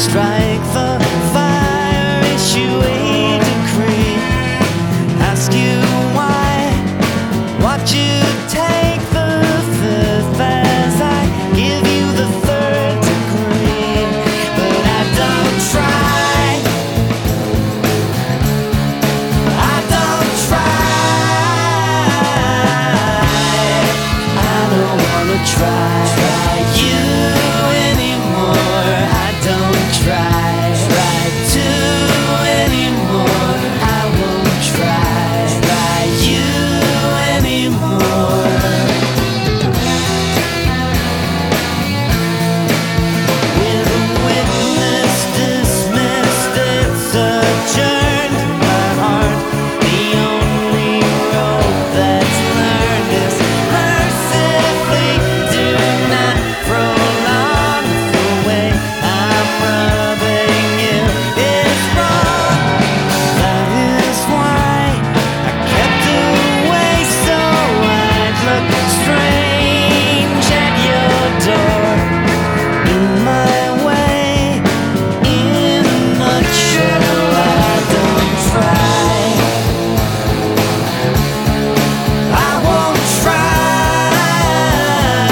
strike the fire, issue a decree, ask you why, watch you take the fifth as I give you the third degree. But I don't try, I don't try, I don't wanna try you anymore. I don't try to anymore. I won't try you anymore. With a witness dismissed, it's adjourned. My heart, the only road that's learned is mercifully do not prolong the way I'm rubbing you is wrong. That is why I kept away so I'd look strange at your door. In my way, in a nutshell, I don't try, I won't try,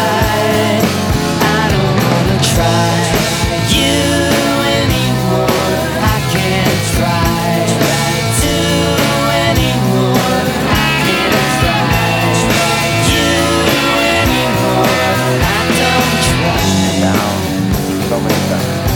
I don't wanna try you anymore. I can't try to anymore. I can't try you anymore. I don't try. Down so many times.